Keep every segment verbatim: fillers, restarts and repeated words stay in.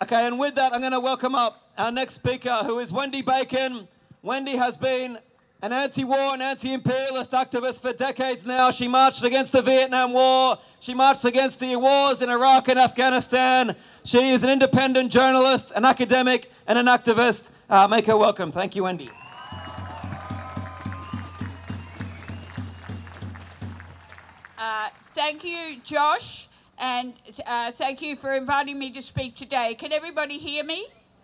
Okay, and with that, I'm going to welcome up our next speaker, who is Wendy Bacon. Wendy has been an anti-war and anti-imperialist activist for decades now. She marched against the Vietnam War. She marched against the wars in Iraq and Afghanistan. She is an independent journalist, an academic, and an activist. Uh, make her welcome. Thank you, Wendy. Uh, thank you, Josh, and uh, thank you for inviting me to speak today. Can everybody hear me?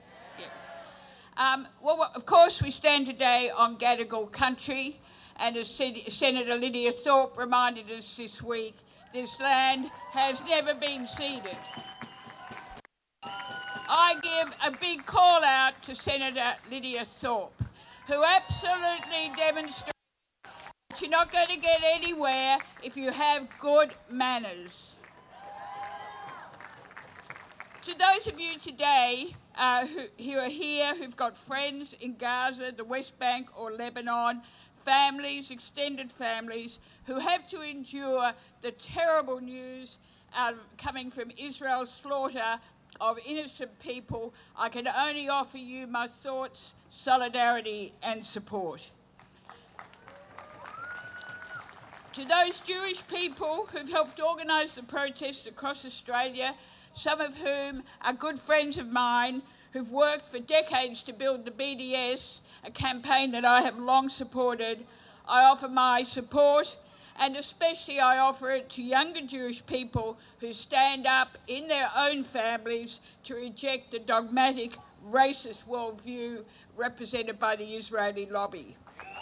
Um, well, of course, we stand today on Gadigal country, and as Senator Lydia Thorpe reminded us this week, this land has never been ceded. I give a big call out to Senator Lydia Thorpe, who absolutely demonstrated that you're not going to get anywhere if you have good manners. To those of you today uh, who, who are here, who've got friends in Gaza, the West Bank or Lebanon, families, extended families, who have to endure the terrible news uh, coming from Israel's slaughter of innocent people, I can only offer you my thoughts, solidarity and support. To those Jewish people who've helped organise the protests across Australia, some of whom are good friends of mine who've worked for decades to build the B D S, a campaign that I have long supported, I offer my support, and especially I offer it to younger Jewish people who stand up in their own families to reject the dogmatic, racist worldview represented by the Israeli lobby.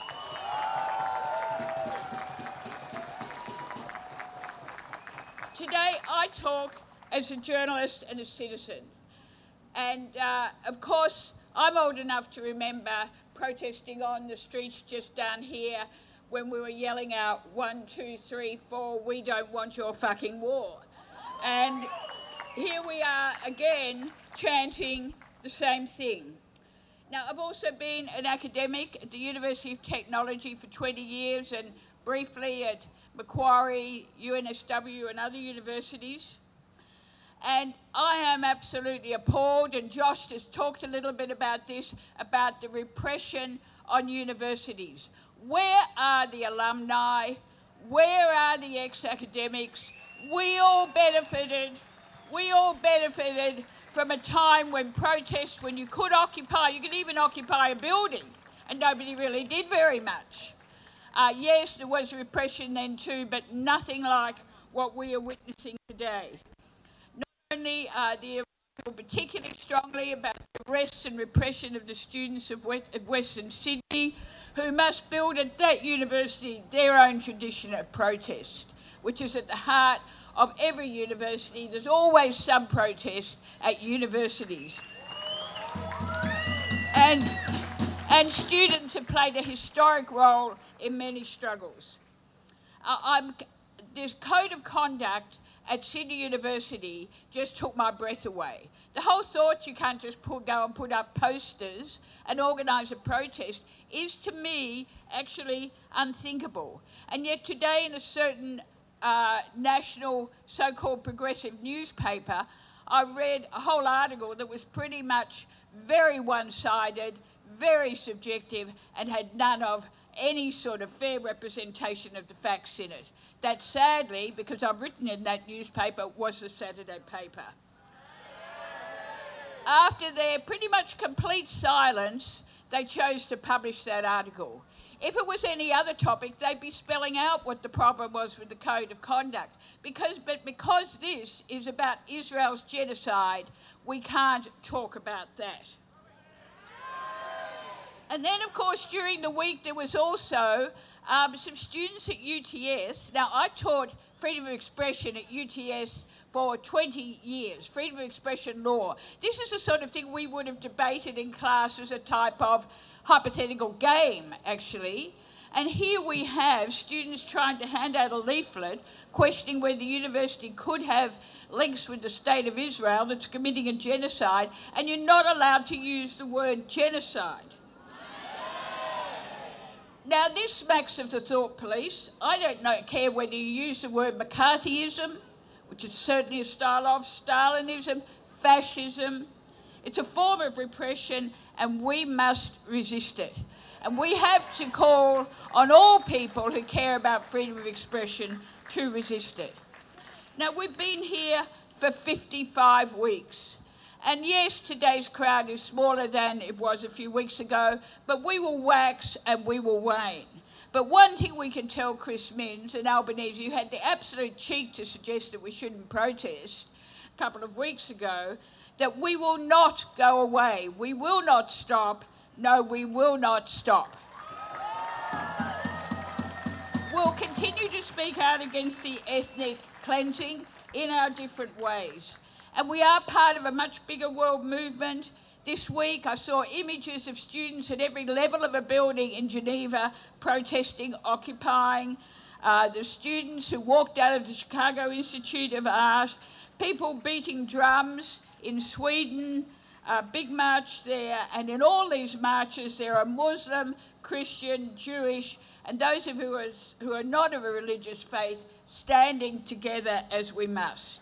Today I talk as a journalist and a citizen. And uh, of course, I'm old enough to remember protesting on the streets just down here when we were yelling out, one, two, three, four, we don't want your fucking war. And here we are again chanting the same thing. Now, I've also been an academic at the University of Technology for twenty years and briefly at Macquarie, U N S W and other universities. And I am absolutely appalled, and Josh has talked a little bit about this, about the repression on universities. Where are the alumni? Where are the ex-academics? We all benefited, we all benefited from a time when protests, when you could occupy, you could even occupy a building, and nobody really did very much. Uh, yes, there was repression then too, but nothing like what we are witnessing today. Only uh, the particularly strongly about the arrests and repression of the students of, West, of Western Sydney, who must build at that university their own tradition of protest, which is at the heart of every university. There's always some protest at universities. And, and students have played a historic role in many struggles. Uh, I'm, this code of conduct at Sydney University just took my breath away. The whole thought you can't just put, go and put up posters and organise a protest is, to me, actually unthinkable. And yet today in a certain uh, national so-called progressive newspaper, I read a whole article that was pretty much very one-sided, very subjective, and had none of any sort of fair representation of the facts in it. That sadly, because I've written in that newspaper, was the Saturday paper. After their pretty much complete silence, they chose to publish that article. If it was any other topic, they'd be spelling out what the problem was with the code of conduct. Because, but because this is about Israel's genocide, we can't talk about that. And then, of course, during the week, there was also um, some students at U T S. Now, I taught freedom of expression at U T S for twenty years, freedom of expression law. This is the sort of thing we would have debated in class as a type of hypothetical game, actually. And here we have students trying to hand out a leaflet questioning whether the university could have links with the state of Israel that's committing a genocide, and you're not allowed to use the word genocide. Now, this smacks of the thought police. I don't know, care whether you use the word McCarthyism, which is certainly a style of, Stalinism, fascism, It's a form of repression, and we must resist it. And we have to call on all people who care about freedom of expression to resist it. Now, we've been here for fifty-five weeks. And yes, today's crowd is smaller than it was a few weeks ago, but we will wax and we will wane. But one thing we can tell Chris Minns and Albanese, who had the absolute cheek to suggest that we shouldn't protest a couple of weeks ago, that we will not go away. We will not stop. No, we will not stop. We'll continue to speak out against the ethnic cleansing in our different ways. And we are part of a much bigger world movement. This week I saw images of students at every level of a building in Geneva protesting, occupying, uh, the students who walked out of the Chicago Institute of Art, people beating drums in Sweden, a big march there, and in all these marches there are Muslim, Christian, Jewish, and those of who are, who are not of a religious faith standing together as we must.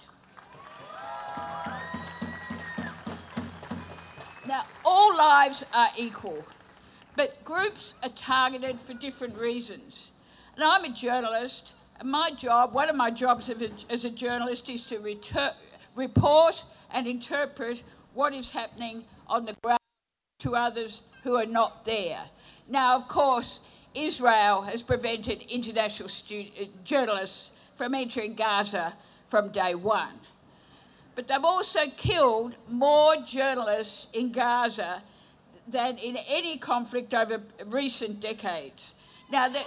Now, all lives are equal, but groups are targeted for different reasons. And I'm a journalist, and my job, one of my jobs as a journalist is to retur- report and interpret what is happening on the ground to others who are not there. Now, of course, Israel has prevented international stu- journalists from entering Gaza from day one. But they've also killed more journalists in Gaza than in any conflict over recent decades. Now, the,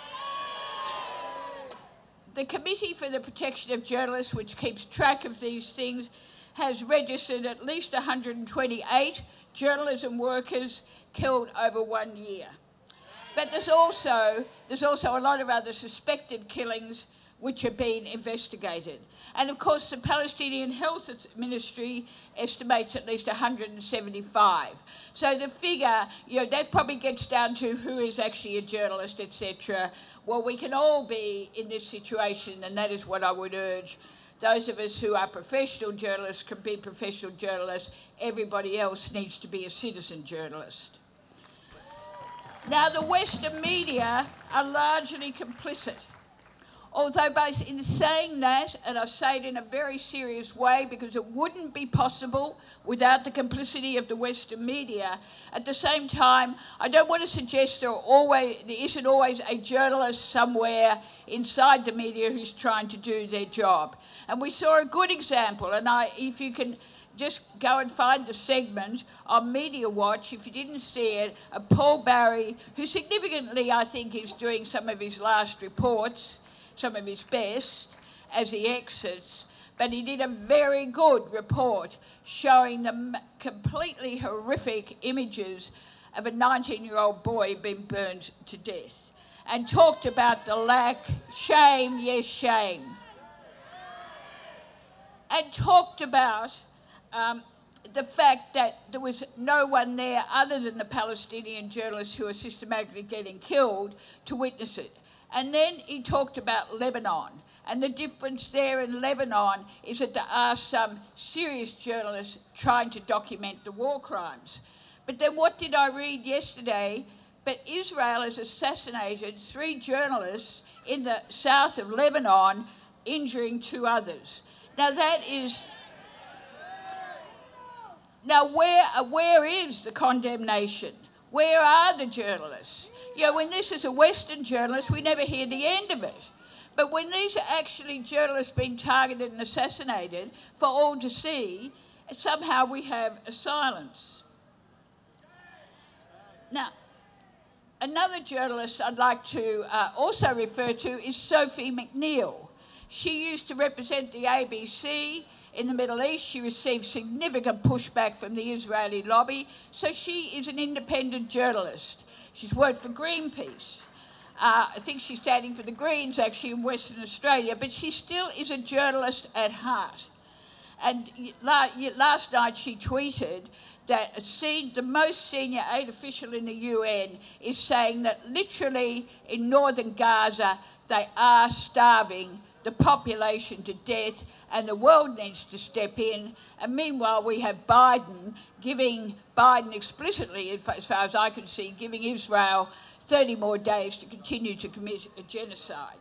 the Committee for the Protection of Journalists, which keeps track of these things, has registered at least one hundred twenty-eight journalism workers killed over one year. But there's also, there's also a lot of other suspected killings which are being investigated. And of course, the Palestinian Health Ministry estimates at least one hundred seventy-five. So the figure, you know, that probably gets down to who is actually a journalist, et cetera. Well, we can all be in this situation, and that is what I would urge. Those of us who are professional journalists can be professional journalists. Everybody else needs to be a citizen journalist. Now, the Western media are largely complicit. Although in saying that, and I say it in a very serious way because it wouldn't be possible without the complicity of the Western media, at the same time, I don't want to suggest there, are always, there isn't always a journalist somewhere inside the media who's trying to do their job. And we saw a good example, and I, if you can just go and find the segment on Media Watch, if you didn't see it, of Paul Barry, who significantly, I think, is doing some of his last reports, some of his best, as he exits, but he did a very good report showing the completely horrific images of a nineteen-year-old boy being burned to death, and talked about the lack, shame, yes, shame, and talked about um, the fact that there was no one there other than the Palestinian journalists who are systematically getting killed to witness it. And then he talked about Lebanon. And the difference there in Lebanon is that there are some serious journalists trying to document the war crimes. But then what did I read yesterday? But Israel has assassinated three journalists in the south of Lebanon, injuring two others. Now that is... Now where, where is the condemnation? Where are the journalists? You know, when this is a Western journalist, we never hear the end of it. But when these are actually journalists being targeted and assassinated for all to see, somehow we have a silence. Now, another journalist I'd like to uh, also refer to is Sophie McNeil. She used to represent the A B C in the Middle East. She received significant pushback from the Israeli lobby, so she is an independent journalist. She's worked for Greenpeace. Uh, I think she's standing for the Greens, actually, in Western Australia, but she still is a journalist at heart. And last night she tweeted that the most senior aid official in the U N is saying that literally in northern Gaza they are starving the population to death, and the world needs to step in. And meanwhile, we have Biden giving, Biden explicitly, as far as I can see, giving Israel thirty more days to continue to commit a genocide.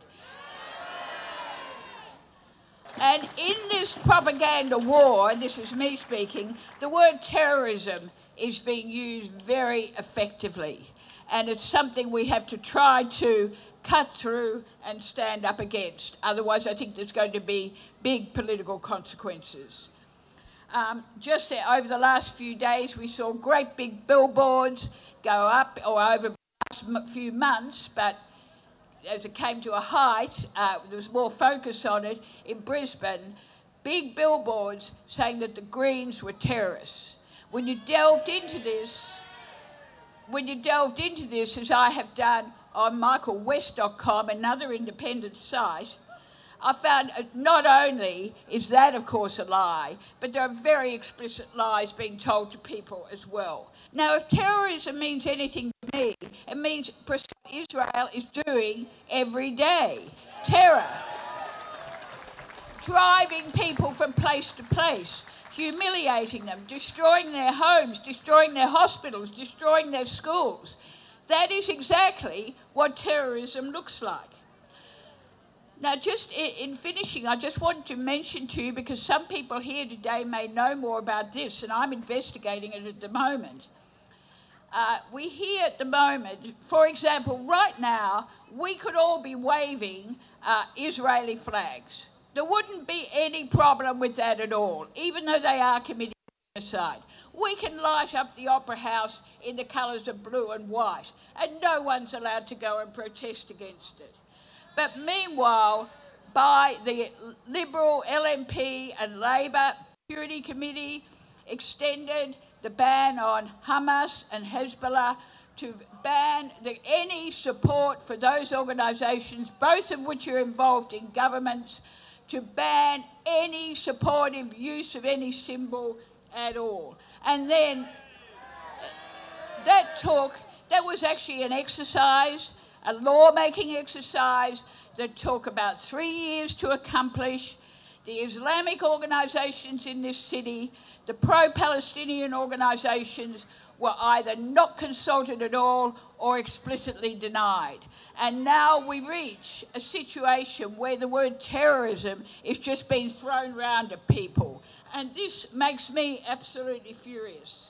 And in this propaganda war, and this is me speaking, the word terrorism is being used very effectively. And it's something we have to try to cut through and stand up against. Otherwise, I think there's going to be big political consequences. Um, just over the last few days, we saw great big billboards go up, or over the last few months, but as it came to a height, uh, there was more focus on it in Brisbane, big billboards saying that the Greens were terrorists. When you delved into this, when you delved into this, as I have done on michael west dot com, another independent site, I found not only is that, of course, a lie, but there are very explicit lies being told to people as well. Now, if terrorism means anything to me, it means what Israel is doing every day. Terror. Driving people from place to place, humiliating them, destroying their homes, destroying their hospitals, destroying their schools. That is exactly what terrorism looks like. Now, just in finishing, I just wanted to mention to you, because some people here today may know more about this, and I'm investigating it at the moment. Uh, we hear at the moment, for example, right now, we could all be waving uh, Israeli flags. There wouldn't be any problem with that at all, even though they are committing genocide. We can light up the Opera House in the colours of blue and white, and no one's allowed to go and protest against it. But meanwhile, by the Liberal, L N P and Labor Security Committee extended the ban on Hamas and Hezbollah to ban the, any support for those organisations, both of which are involved in governments, to ban any supportive use of any symbol at all. And then that took, that was actually an exercise, a law-making exercise that took about three years to accomplish. The Islamic organisations in this city, the pro-Palestinian organisations, were either not consulted at all or explicitly denied. And now we reach a situation where the word terrorism is just being thrown around at people. And this makes me absolutely furious.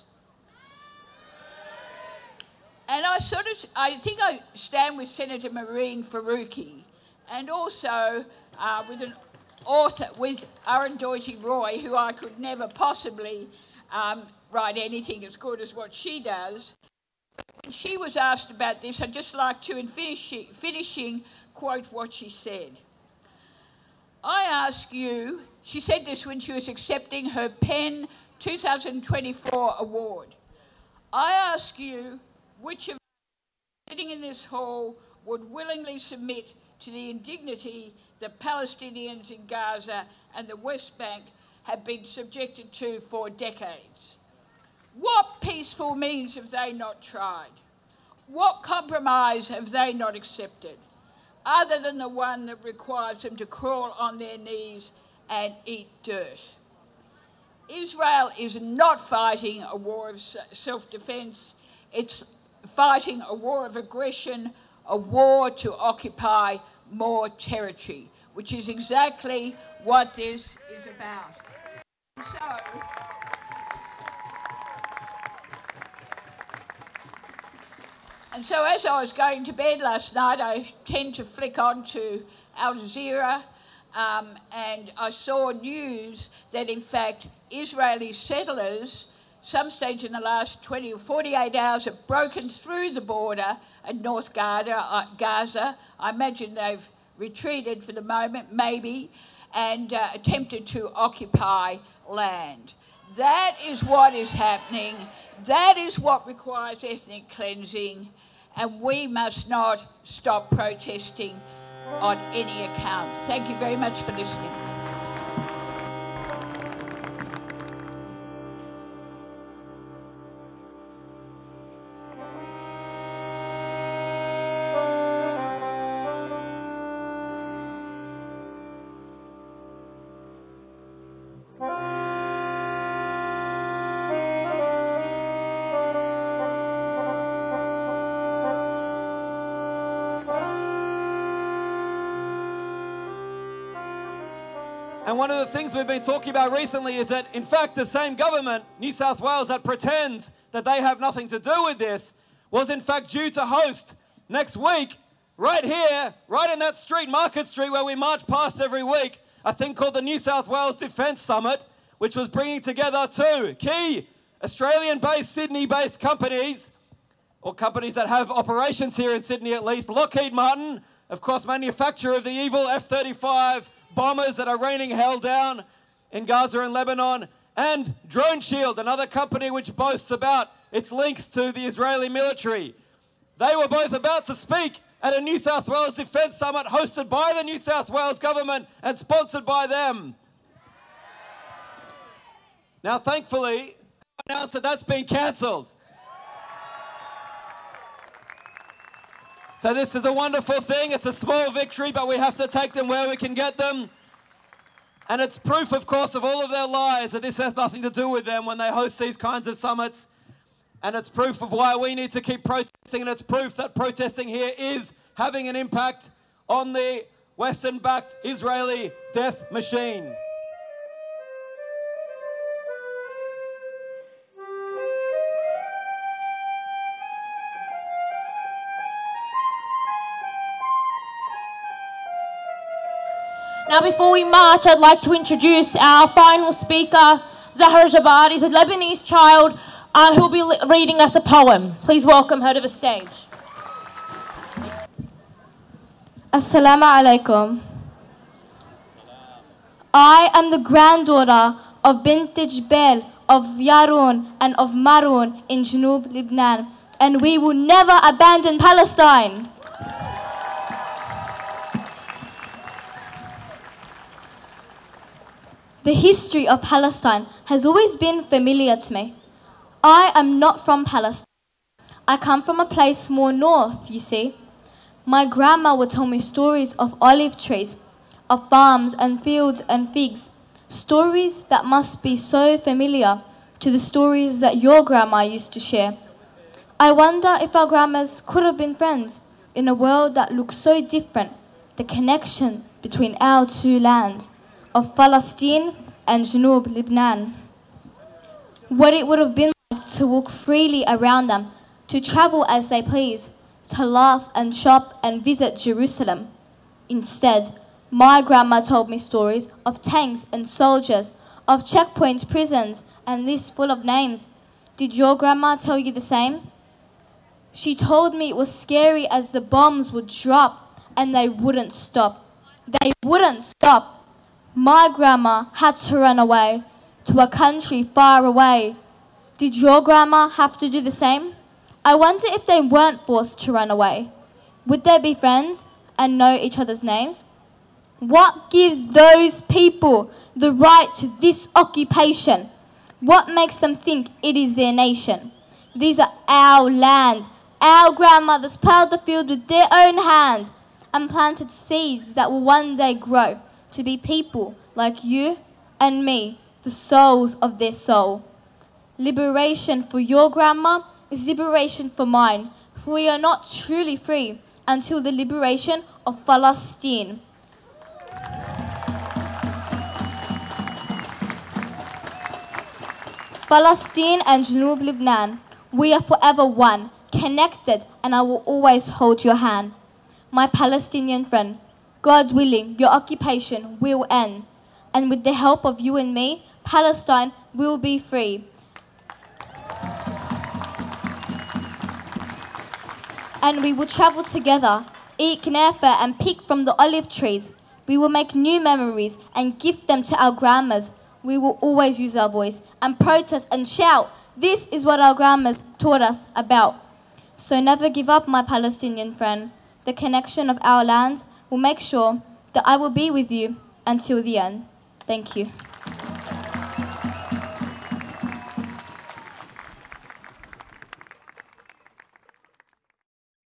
And I sort of, I think I stand with Senator Mehreen Faruqi, and also uh, with an author, with Arundhati Roy, who I could never possibly um, write anything as good as what she does. When she was asked about this, I'd just like to, in finishing, finishing, quote what she said. I ask you, she said this when she was accepting her PEN two thousand twenty-four award. I ask you, which of us sitting in this hall would willingly submit to the indignity that Palestinians in Gaza and the West Bank have been subjected to for decades? What peaceful means have they not tried? What compromise have they not accepted, other than the one that requires them to crawl on their knees and eat dirt? Israel is not fighting a war of self-defence. It's fighting a war of aggression, a war to occupy more territory, which is exactly what this is about. So, and so as I was going to bed last night, I tend to flick on to Al Jazeera, um, and I saw news that, in fact, Israeli settlers, some stage in the last twenty or forty-eight hours, have broken through the border at North Gaza. Uh, Gaza. I imagine they've retreated for the moment, maybe, and uh, attempted to occupy land. That is what is happening. That is what requires ethnic cleansing, and we must not stop protesting on any account. Thank you very much for listening. And one of the things we've been talking about recently is that, in fact, the same government, New South Wales, that pretends that they have nothing to do with this, was in fact due to host next week, right here, right in that street, Market Street, where we march past every week, a thing called the New South Wales Defence Summit, which was bringing together two key Australian-based, Sydney-based companies, or companies that have operations here in Sydney at least. Lockheed Martin, of course, manufacturer of the evil F thirty-five bombers that are raining hell down in Gaza and Lebanon, and Drone Shield, another company which boasts about its links to the Israeli military. They were both about to speak at a New South Wales Defence Summit hosted by the New South Wales government and sponsored by them. Now, thankfully, I announced that that's been cancelled. So this is a wonderful thing. It's a small victory, but we have to take them where we can get them. And it's proof, of course, of all of their lies that this has nothing to do with them when they host these kinds of summits. And it's proof of why we need to keep protesting, and it's proof that protesting here is having an impact on the Western-backed Israeli death machine. Now, before we march, I'd like to introduce our final speaker, Zahra Jabbar. Is a Lebanese child uh, who will be reading us a poem. Please welcome her to the stage. Assalamu alaikum. I am the granddaughter of Bint Jbel, of Yarun and of Marun in Junub Lebanon, and we will never abandon Palestine. The history of Palestine has always been familiar to me. I am not from Palestine. I come from a place more north, you see. My grandma would tell me stories of olive trees, of farms and fields and figs, stories that must be so familiar to the stories that your grandma used to share. I wonder if our grandmas could have been friends in a world that looks so different, the connection between our two lands of Palestine and Junub Lebanon. What it would have been like to walk freely around them, to travel as they please, to laugh and shop and visit Jerusalem. Instead, my grandma told me stories of tanks and soldiers, of checkpoints, prisons, and lists full of names. Did your grandma tell you the same? She told me it was scary as the bombs would drop and they wouldn't stop. They wouldn't stop. My grandma had to run away to a country far away. Did your grandma have to do the same? I wonder if they weren't forced to run away. Would they be friends and know each other's names? What gives those people the right to this occupation? What makes them think it is their nation? These are our lands. Our grandmothers plowed the field with their own hands and planted seeds that will one day grow to be people like you and me, the souls of their soul. Liberation for your grandma is liberation for mine, for we are not truly free until the liberation of Palestine. Palestine and Junub Lebanon, we are forever one, connected, and I will always hold your hand. My Palestinian friend, God willing, your occupation will end, and with the help of you and me, Palestine will be free. And we will travel together, eat knafa and pick from the olive trees. We will make new memories and gift them to our grandmas. We will always use our voice and protest and shout. This is what our grandmas taught us about. So never give up, my Palestinian friend. The connection of our lands will make sure that I will be with you until the end. Thank you.